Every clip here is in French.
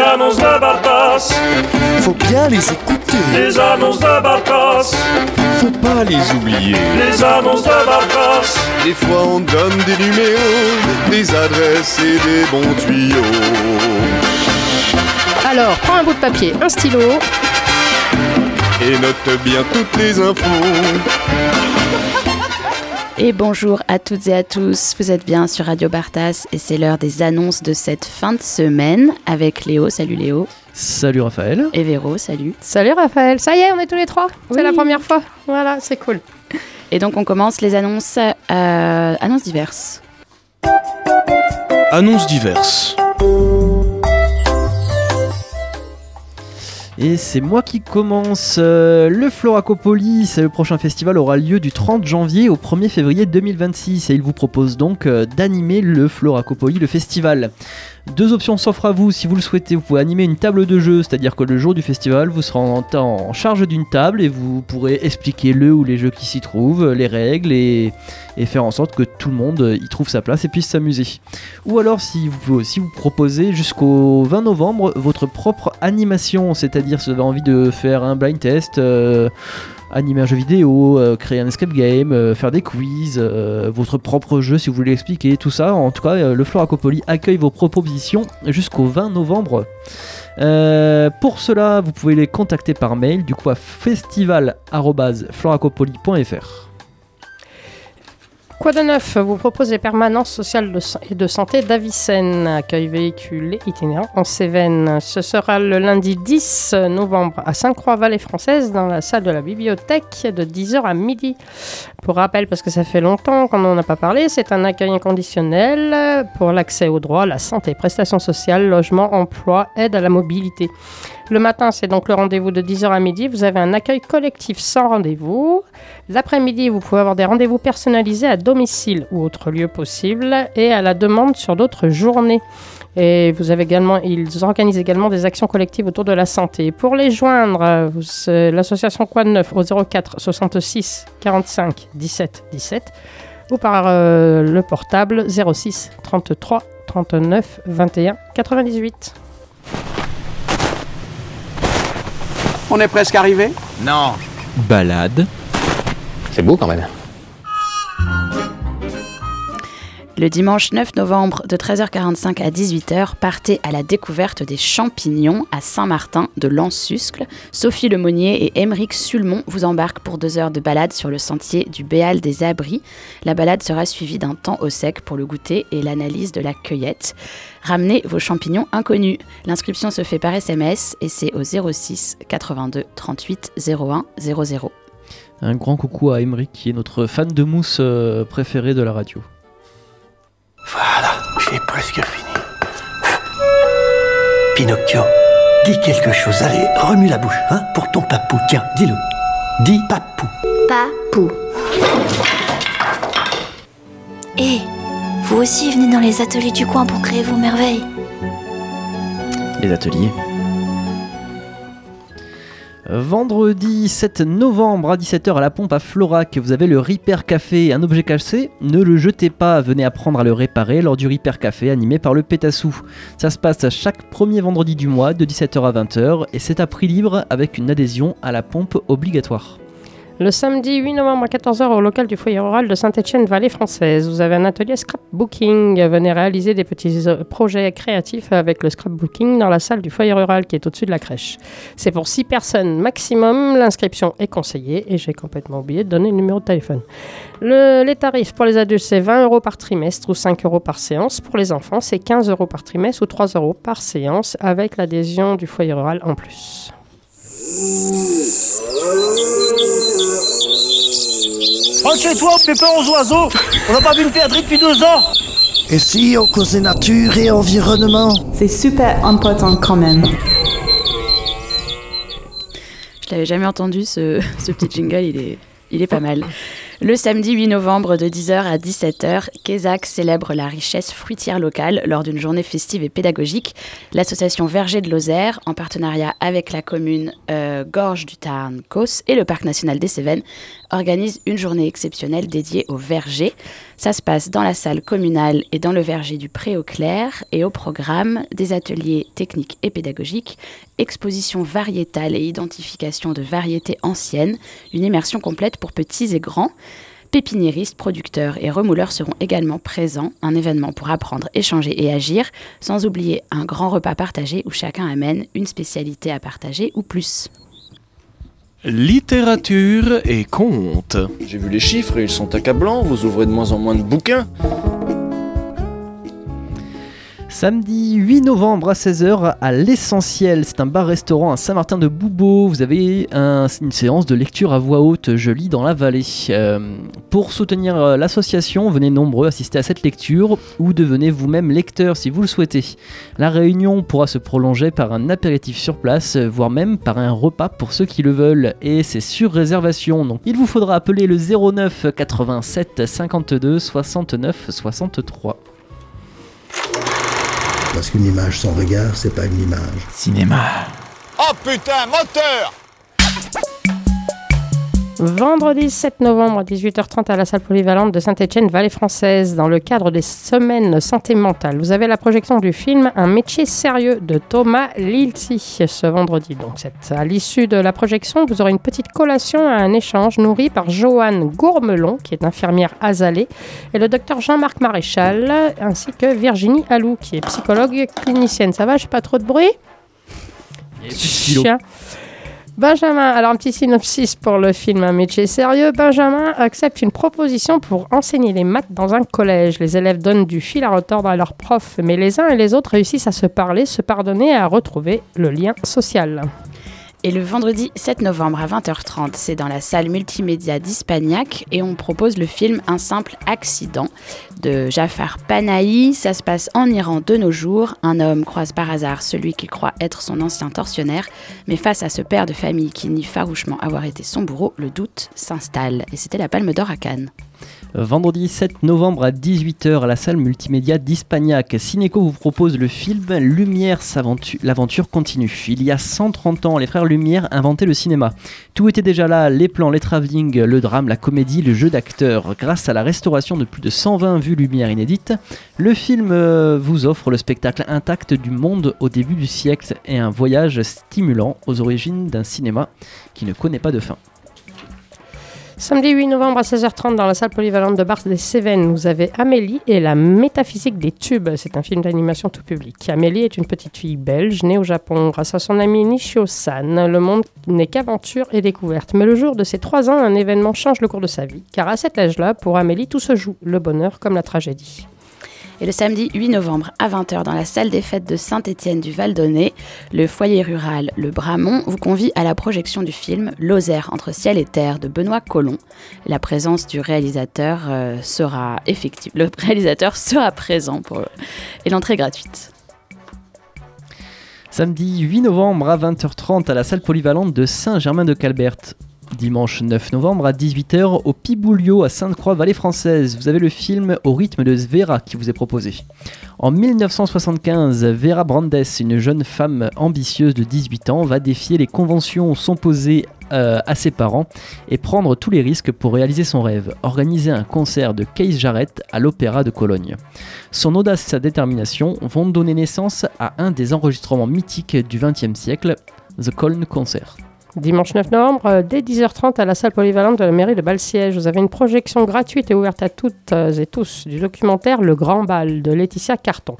annonces de Bartas. Faut bien les écouter. Les annonces de Bartas. Faut pas les oublier. Les annonces de Bartas. Des fois on donne des numéros, des adresses et des bons tuyaux. Alors, prends un bout de papier, un stylo. Et note bien toutes les infos. Et bonjour à toutes et à tous, vous êtes bien sur Radio Bartas et c'est l'heure des annonces de cette fin de semaine avec Léo. Salut Léo. Salut Raphaël. Et Véro, salut. Salut Raphaël, ça y est, on est tous les trois. C'est la première fois, voilà, c'est cool. Et donc on commence les annonces, annonces diverses. Annonces diverses. Et c'est moi qui commence. Le Floracopolis, le prochain festival aura lieu du 30 janvier au 1er février 2026 et il vous propose donc d'animer le Floracopolis, le festival. Deux options s'offrent à vous si vous le souhaitez. Vous pouvez animer une table de jeu, c'est-à-dire que le jour du festival, vous serez en charge d'une table et vous pourrez expliquer le ou les jeux qui s'y trouvent, les règles et faire en sorte que tout le monde y trouve sa place et puisse s'amuser. Ou alors si vous pouvez aussi vous proposer jusqu'au 20 novembre votre propre animation, c'est-à-dire si vous avez envie de faire un blind test, animer un jeu vidéo, créer un escape game, faire des quiz, votre propre jeu si vous voulez l'expliquer, tout ça. En tout cas, le Floracopolis accueille vos propositions jusqu'au 20 novembre. Pour cela, vous pouvez les contacter par mail, du coup à festival@floracopolis.fr. Quoi de neuf vous propose les permanences sociales et de santé d'Avicenne, accueil véhicule et itinérant en Cévennes. Ce sera le lundi 10 novembre à Sainte-Croix-Vallée Française dans la salle de la bibliothèque de 10h à midi. Pour rappel, parce que ça fait longtemps qu'on n'en a pas parlé, c'est un accueil inconditionnel pour l'accès aux droits, la santé, prestations sociales, logement, emploi, aide à la mobilité. Le matin, c'est donc le rendez-vous de 10h à midi. Vous avez un accueil collectif sans rendez-vous. L'après-midi, vous pouvez avoir des rendez-vous personnalisés à domicile ou autre lieu possible et à la demande sur d'autres journées. Et ils organisent également des actions collectives autour de la santé. Pour les joindre, c'est l'association Quoi de Neuf au 04 66 45 17 17 ou par le portable 06 33 39 21 98. On est presque arrivé ? Non. Balade. C'est beau quand même. Le dimanche 9 novembre de 13h45 à 18h, partez à la découverte des champignons à Saint-Martin de Lansuscle. Sophie Lemonnier et Émeric Sulmon vous embarquent pour 2 heures de balade sur le sentier du Béal des Abris. La balade sera suivie d'un temps au sec pour le goûter et l'analyse de la cueillette. Ramenez vos champignons inconnus. L'inscription se fait par SMS et c'est au 06 82 38 01 00. Un grand coucou à Émeric qui est notre fan de mousse préféré de la radio. Voilà, j'ai presque fini. Pinocchio, dis quelque chose. Allez, remue la bouche, hein, pour ton papou. Tiens, dis-le. Dis papou. Papou. Et vous aussi venez dans les ateliers du coin pour créer vos merveilles. Les ateliers. Vendredi 7 novembre à 17h à la pompe à Florac, vous avez le Repair Café, un objet cassé, ne le jetez pas, venez apprendre à le réparer lors du Repair Café animé par le Pétassou. Ça se passe à chaque premier vendredi du mois de 17h à 20h et c'est à prix libre avec une adhésion à la pompe obligatoire. Le samedi 8 novembre à 14h au local du foyer rural de Saint-Étienne-Vallée Française, vous avez un atelier scrapbooking. Venez réaliser des petits projets créatifs avec le scrapbooking dans la salle du foyer rural qui est au-dessus de la crèche. C'est pour 6 personnes maximum, l'inscription est conseillée et j'ai complètement oublié de donner le numéro de téléphone. Les tarifs pour les adultes, c'est 20 € par trimestre ou 5 € par séance. Pour les enfants, c'est 15 € par trimestre ou 3 € par séance avec l'adhésion du foyer rural en plus. Rentre chez toi, fais peur aux oiseaux. On n'a pas vu une perdrix depuis 2 ans. Et si on causait nature et environnement? C'est super important quand même. Je l'avais jamais entendu ce petit jingle, il est pas mal. Le samedi 8 novembre de 10h à 17h, Quézac célèbre la richesse fruitière locale lors d'une journée festive et pédagogique. L'association Verger de Lozère, en partenariat avec la commune Gorges du Tarn-Causse et le Parc national des Cévennes, organise une journée exceptionnelle dédiée aux vergers. Ça se passe dans la salle communale et dans le verger du Pré-aux-Clercs, et au programme des ateliers techniques et pédagogiques, exposition variétale et identification de variétés anciennes, une immersion complète pour petits et grands. Pépiniéristes, producteurs et remouleurs seront également présents, un événement pour apprendre, échanger et agir, sans oublier un grand repas partagé où chacun amène une spécialité à partager ou plus. Littérature et contes. J'ai vu les chiffres et ils sont accablants, vous ouvrez de moins en moins de bouquins. Samedi 8 novembre à 16h à l'Essentiel, c'est un bar-restaurant à Saint-Martin-de-Boubeau. Vous avez une séance de lecture à voix haute, Je lis dans la vallée. Pour soutenir l'association, venez nombreux assister à cette lecture ou devenez vous-même lecteur si vous le souhaitez. La réunion pourra se prolonger par un apéritif sur place, voire même par un repas pour ceux qui le veulent. Et c'est sur réservation, donc il vous faudra appeler le 09 87 52 69 63. Parce qu'une image sans regard, c'est pas une image. Cinéma. Oh putain, moteur! Vendredi 7 novembre à 18h30 à la salle polyvalente de Saint-Étienne, Vallée Française, dans le cadre des semaines santé mentale. Vous avez la projection du film Un métier sérieux de Thomas Lilti ce vendredi. Donc, à l'issue de la projection, vous aurez une petite collation à un échange nourri par Joanne Gourmelon, qui est infirmière à Zalé, et le docteur Jean-Marc Maréchal, ainsi que Virginie Allou, qui est psychologue clinicienne. Ça va, je n'ai pas trop de bruit? Chien. Benjamin, alors un petit synopsis pour le film Un métier sérieux. Benjamin accepte une proposition pour enseigner les maths dans un collège. Les élèves donnent du fil à retordre à leurs profs, mais les uns et les autres réussissent à se parler, se pardonner et à retrouver le lien social. Et le vendredi 7 novembre à 20h30, c'est dans la salle multimédia d'Hispagnac et on propose le film Un simple accident de Jafar Panahi. Ça se passe en Iran de nos jours. Un homme croise par hasard celui qu'il croit être son ancien tortionnaire, mais face à ce père de famille qui nie farouchement avoir été son bourreau, le doute s'installe. Et c'était la Palme d'Or à Cannes. Vendredi 7 novembre à 18h à la salle multimédia d'Hispagnac, Cinéco vous propose le film Lumière, l'aventure continue. Il y a 130 ans, les frères Lumière inventaient le cinéma. Tout était déjà là, les plans, les travelling, le drame, la comédie, le jeu d'acteurs. Grâce à la restauration de plus de 120 vues Lumière inédites, le film vous offre le spectacle intact du monde au début du siècle et un voyage stimulant aux origines d'un cinéma qui ne connaît pas de fin. Samedi 8 novembre à 16h30 dans la salle polyvalente de Bar-des-Cévennes, vous avez Amélie et la métaphysique des tubes. C'est un film d'animation tout public. Amélie est une petite fille belge née au Japon. Grâce à son ami Nishio-san, le monde n'est qu'aventure et découverte. Mais le jour de ses 3 ans, un événement change le cours de sa vie. Car à cet âge-là, pour Amélie, tout se joue, le bonheur comme la tragédie. Et le samedi 8 novembre à 20h dans la salle des fêtes de Saint-Étienne du Val-d'Aunay, le foyer rural Le Bramont vous convie à la projection du film Lozère entre ciel et terre de Benoît Colomb. La présence du réalisateur sera effective. Le réalisateur sera présent et l'entrée est gratuite. Samedi 8 novembre à 20h30 à la salle polyvalente de Saint-Germain-de-Calbert. Dimanche 9 novembre à 18h au Piboulio à Sainte-Croix, Vallée Française. Vous avez le film Au rythme de Vera qui vous est proposé. En 1975, Vera Brandes, une jeune femme ambitieuse de 18 ans, va défier les conventions s'opposer à ses parents et prendre tous les risques pour réaliser son rêve, organiser un concert de Keith Jarrett à l'Opéra de Cologne. Son audace et sa détermination vont donner naissance à un des enregistrements mythiques du XXe siècle, The Cologne Concert. Dimanche 9 novembre, dès 10h30 à la salle polyvalente de la mairie de Bal-Siège, vous avez une projection gratuite et ouverte à toutes et tous du documentaire Le Grand Bal de Laetitia Carton.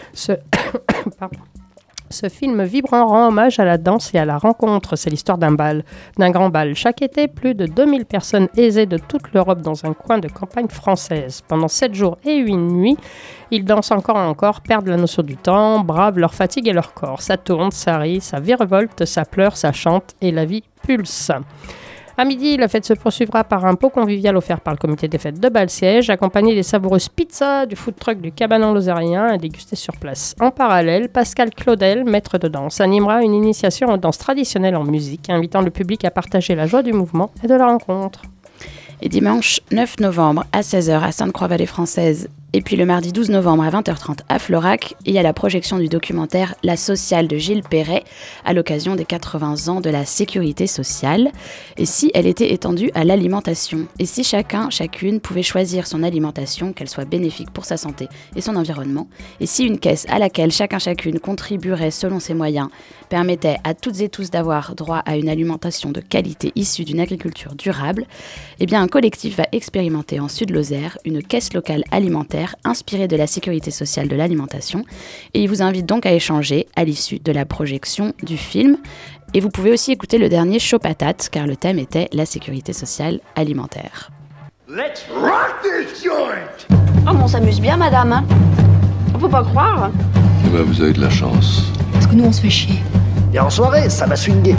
Ce film vibrant rend hommage à la danse et à la rencontre. C'est l'histoire d'un grand bal. Chaque été, plus de 2000 personnes aisées de toute l'Europe dans un coin de campagne française. Pendant 7 jours et 8 nuits, ils dansent encore et encore, perdent la notion du temps, bravent leur fatigue et leur corps. Ça tourne, ça rit, ça virevolte, ça pleure, ça chante et la vie pulse. À midi, la fête se poursuivra par un pot convivial offert par le comité des fêtes de Bal-Siège, accompagné des savoureuses pizzas du food truck du cabanon lozérien à déguster sur place. En parallèle, Pascal Claudel, maître de danse, animera une initiation en danse traditionnelle en musique, invitant le public à partager la joie du mouvement et de la rencontre. Et dimanche 9 novembre à 16h à Sainte-Croix-Vallée Française, Et puis le mardi 12 novembre à 20h30 à Florac, il y a la projection du documentaire La sociale de Gilles Perret à l'occasion des 80 ans de la sécurité sociale. Et si elle était étendue à l'alimentation? Et si chacune pouvait choisir son alimentation, qu'elle soit bénéfique pour sa santé et son environnement? Et si une caisse à laquelle chacune contribuerait selon ses moyens permettait à toutes et tous d'avoir droit à une alimentation de qualité issue d'une agriculture durable? Eh bien un collectif va expérimenter en Sud-Lozère une caisse locale alimentaire inspirée de la sécurité sociale de l'alimentation, et il vous invite donc à échanger à l'issue de la projection du film. Et vous pouvez aussi écouter le dernier Chaud Patate, car le thème était la sécurité sociale alimentaire. Let's rock this joint! Oh, mais on s'amuse bien, madame, hein? On peut pas croire. Eh ben, vous avez de la chance. Parce que nous, on se fait chier. Et en soirée, ça va swinguer.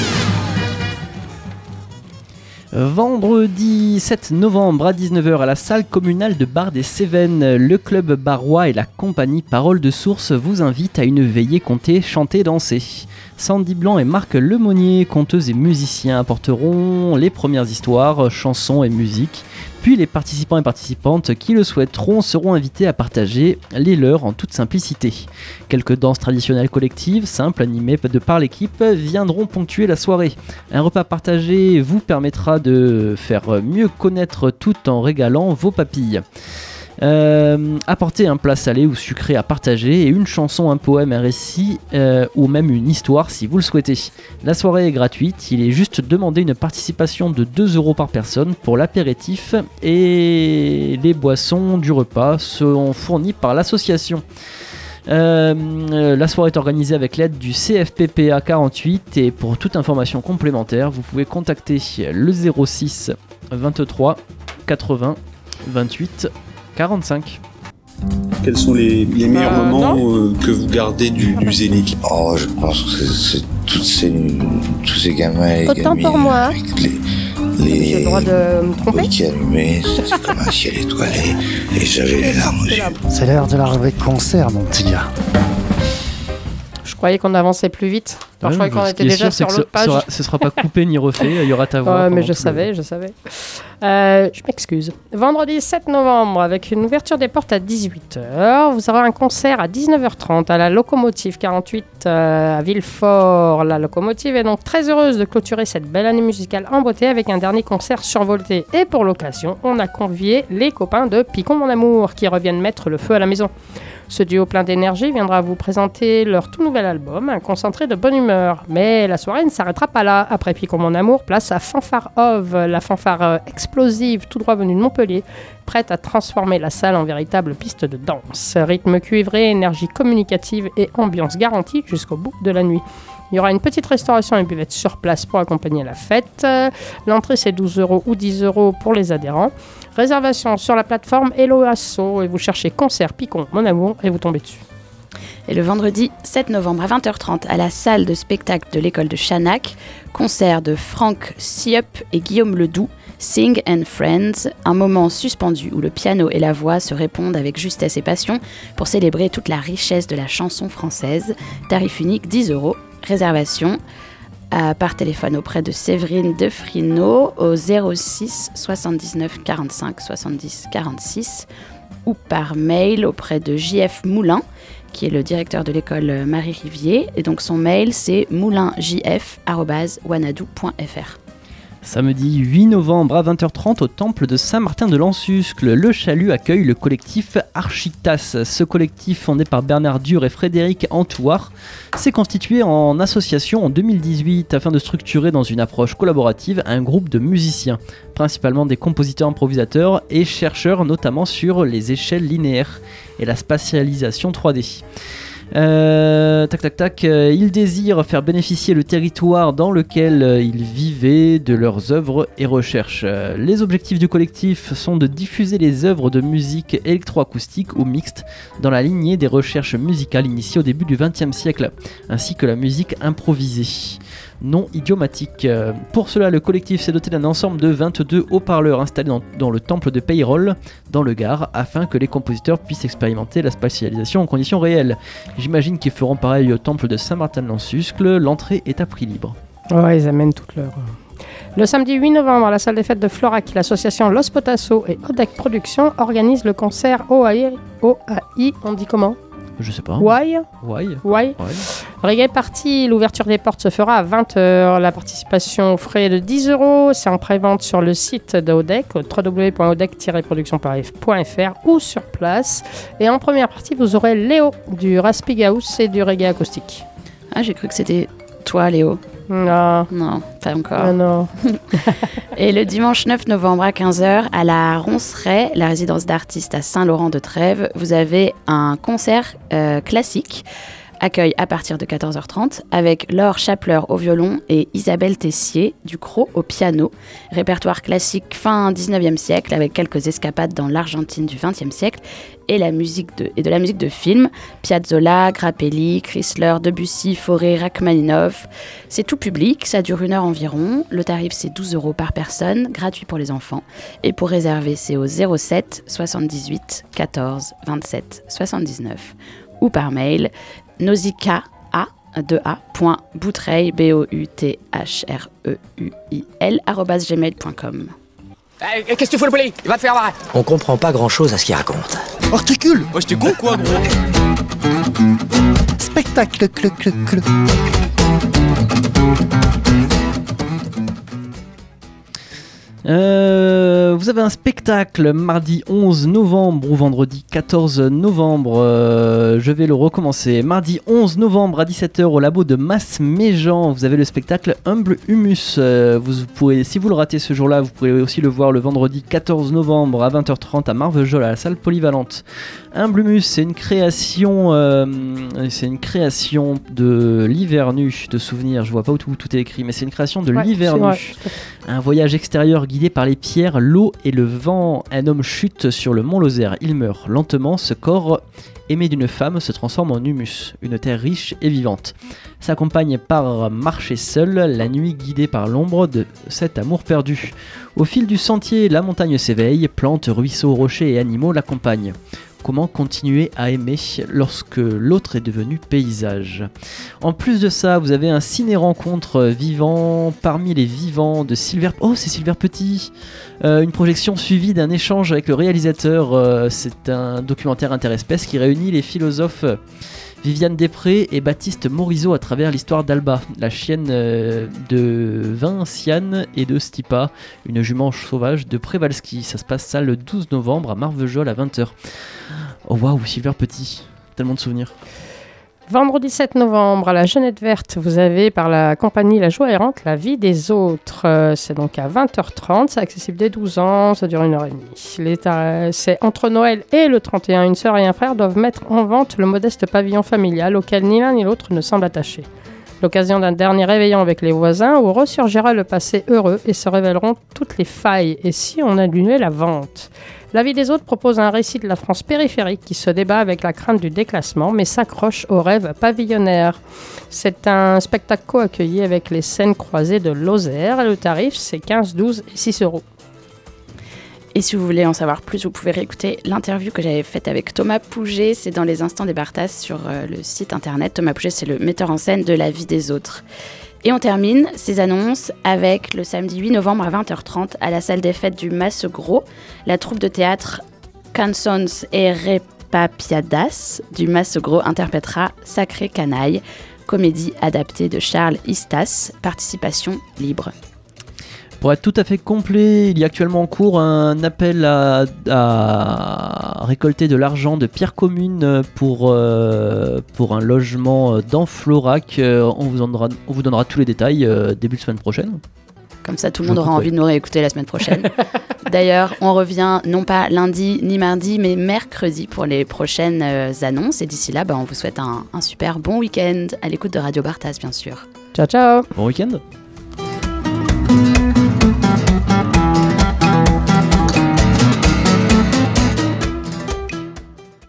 Vendredi 7 novembre à 19h à la salle communale de Bar des Cévennes, le club barrois et la compagnie Parole de Source vous invitent à une veillée conter, chanter, danser. Sandy Blanc et Marc Lemonnier, conteuses et musiciens, apporteront les premières histoires, chansons et musique. Puis les participants et participantes qui le souhaiteront seront invités à partager les leurs en toute simplicité. Quelques danses traditionnelles collectives, simples, animées par l'équipe, viendront ponctuer la soirée. Un repas partagé vous permettra de faire mieux connaître tout en régalant vos papilles. Apportez un plat salé ou sucré à partager et une chanson, un poème, un récit ou même une histoire si vous le souhaitez. La soirée est gratuite, il est juste demandé une participation de 2€ par personne pour l'apéritif et les boissons du repas sont fournies par l'association. La soirée est organisée avec l'aide du CFPPA 48 et pour toute information complémentaire vous pouvez contacter le 06 23 80 28 45. Quels sont les meilleurs moments que vous gardez du Zénith? Oh, je pense que c'est tous ces gamins et autant gamines pour moi. Avec J'ai le droit de me tromper. qui allumés, c'est comme un ciel étoilé et j'avais les larmes aux yeux. C'est l'heure de la rubrique concert, mon petit gars. Je croyais qu'on avançait plus vite. Alors, je croyais qu'on était déjà sur l'autre page. Ce sera pas coupé ni refait, il y aura ta voix. Ouais, mais je savais. Je m'excuse. Vendredi 7 novembre, avec une ouverture des portes à 18h, vous aurez un concert à 19h30 à la Locomotive 48 à Villefort. La Locomotive est donc très heureuse de clôturer cette belle année musicale en beauté avec un dernier concert survolté. Et pour l'occasion, on a convié les copains de Picon Mon Amour qui reviennent mettre le feu à la maison. Ce duo plein d'énergie viendra vous présenter leur tout nouvel album, un concentré de bonne humeur. Mais la soirée ne s'arrêtera pas là. Après Picon Mon Amour, place à Fanfare Ov, la fanfare explosive tout droit venue de Montpellier, prête à transformer la salle en véritable piste de danse. Rythme cuivré, énergie communicative et ambiance garantie jusqu'au bout de la nuit. Il y aura une petite restauration et buvette sur place pour accompagner la fête. L'entrée c'est 12€ ou 10€ pour les adhérents. Réservation sur la plateforme Hello Asso et vous cherchez concert Picon Mon Amour et vous tombez dessus. Et le vendredi 7 novembre à 20h30 à la salle de spectacle de l'école de Chanac, concert de Franck Sieup et Guillaume Ledoux, Sing and Friends, un moment suspendu où le piano et la voix se répondent avec justesse et passion pour célébrer toute la richesse de la chanson française. Tarif unique 10€. Réservation par téléphone auprès de Séverine Defrino au 06 79 45 70 46 ou par mail auprès de JF Moulin qui est le directeur de l'école Marie Rivier et donc son mail c'est moulinjf@wanadoo.fr. Samedi 8 novembre à 20h30 au temple de Saint-Martin de Lansuscle, le Chalut accueille le collectif Architas. Ce collectif, fondé par Bernard Dur et Frédéric Antouard, s'est constitué en association en 2018 afin de structurer dans une approche collaborative un groupe de musiciens, principalement des compositeurs improvisateurs et chercheurs notamment sur les échelles linéaires et la spatialisation 3D. Ils désirent faire bénéficier le territoire dans lequel ils vivaient de leurs œuvres et recherches. Les objectifs du collectif sont de diffuser les œuvres de musique électroacoustique ou mixte dans la lignée des recherches musicales initiées au début du XXe siècle, ainsi que la musique improvisée non idiomatique. Pour cela, le collectif s'est doté d'un ensemble de 22 haut-parleurs installés dans le temple de Peyrolle, dans le Gard, afin que les compositeurs puissent expérimenter la spatialisation en conditions réelles. J'imagine qu'ils feront pareil au temple de Saint-Martin-de-Lansuscle. L'entrée est à prix libre. Ouais, ils amènent toute Le samedi 8 novembre, à la salle des fêtes de Florac, l'association Los Potasso et Odec Productions organisent le concert OAI. On dit comment ? Je sais pas. Why. Ouais. Reggae Party, l'ouverture des portes se fera à 20h. La participation aux frais est de 10 €. C'est en pré-vente sur le site d'Odec, www.odec-production.fr ou sur place. Et en première partie, vous aurez Léo du Raspig House et du reggae acoustique. Ah, j'ai cru que c'était toi, Léo. Non, pas encore. Non. Et le dimanche 9 novembre à 15h, à la Ronceraie, la résidence d'artistes à Saint-Laurent-de-Trèves, vous avez un concert classique, accueil à partir de 14h30, avec Laure Chapler au violon et Isabelle Tessier du Croc au piano. Répertoire classique fin 19e siècle, avec quelques escapades dans l'Argentine du 20e siècle, et de la musique de film, Piazzolla, Grappelli, Chrysler, Debussy, Fauré, Rachmaninoff. C'est tout public, ça dure 1 heure environ. Le tarif, c'est 12 € par personne, gratuit pour les enfants. Et pour réserver, c'est au 07 78 14 27 79 ou par mail nausicaa@gmail.com. Qu'est-ce que tu fous le poulet ? Il va te faire marrer. On comprend pas grand-chose à ce qu'il raconte. Articule. Ouais, j'étais con quoi, gros. Spectacle. Vous avez un spectacle mardi 11 novembre ou vendredi 14 novembre. Je vais le recommencer. Mardi 11 novembre à 17h au labo de Mas-Méjean. Vous avez le spectacle Humble Humus. Vous pourrez, si vous le ratez ce jour-là, vous pourrez aussi le voir le vendredi 14 novembre à 20h30 à Marvejols à la salle polyvalente. Humble Humus, c'est une création de l'Hivernu de souvenirs. Je vois pas où tout est écrit, mais c'est une création de l'Hivernu. Un voyage extérieur guidé par les pierres, l'eau et le vent. Un homme chute sur le mont Lozère. Il meurt lentement. Ce corps aimé d'une femme se transforme en humus, une terre riche et vivante. S'accompagne par marcher seul, la nuit guidée par l'ombre de cet amour perdu. Au fil du sentier, la montagne s'éveille, plantes, ruisseaux, rochers et animaux l'accompagnent. Comment continuer à aimer lorsque l'autre est devenu paysage. En plus de ça, vous avez un ciné-rencontre vivant parmi les vivants de Silver... Oh, c'est Silver Petit. Une projection suivie d'un échange avec le réalisateur. C'est un documentaire interespèce qui réunit les philosophes Viviane Després et Baptiste Morisot à travers l'histoire d'Alba, la chienne de Vinciane et de Stipa, une jument sauvage de Przewalski. Ça se passe ça le 12 novembre à Marvejols à 20h. Oh waouh, Silver Petit, tellement de souvenirs. Vendredi 7 novembre, à la Genette Verte, vous avez par la compagnie La Joie Errante, La Vie des Autres. C'est donc à 20h30, c'est accessible dès 12 ans, ça dure 1h30. C'est entre Noël et le 31, une sœur et un frère doivent mettre en vente le modeste pavillon familial auquel ni l'un ni l'autre ne semble attaché. L'occasion d'un dernier réveillon avec les voisins où ressurgira le passé heureux et se révéleront toutes les failles et si on annulait la vente. La Vie des Autres propose un récit de la France périphérique qui se débat avec la crainte du déclassement mais s'accroche au rêve pavillonnaire. C'est un spectacle co-accueilli avec les scènes croisées de Lozère et le tarif c'est 15, 12 et 6 €. Et si vous voulez en savoir plus, vous pouvez réécouter l'interview que j'avais faite avec Thomas Pouget. C'est dans les instants des Bartas sur le site internet. Thomas Pouget, c'est le metteur en scène de La Vie des Autres. Et on termine ces annonces avec le samedi 8 novembre à 20h30 à la salle des fêtes du Massegros. La troupe de théâtre Cançons et Repapiadas du Massegros interprétera Sacré Canaille, comédie adaptée de Charles Istas, participation libre. Pour être tout à fait complet, il y a actuellement en cours un appel à récolter de l'argent de Pierre Commune pour un logement dans Florac. On vous donnera tous les détails début de semaine prochaine. Comme ça, tout le monde aura envie de nous réécouter la semaine prochaine. D'ailleurs, on revient non pas lundi ni mardi, mais mercredi pour les prochaines annonces. Et d'ici là, on vous souhaite un super bon week-end à l'écoute de Radio Bartas, bien sûr. Ciao, ciao. Bon week-end.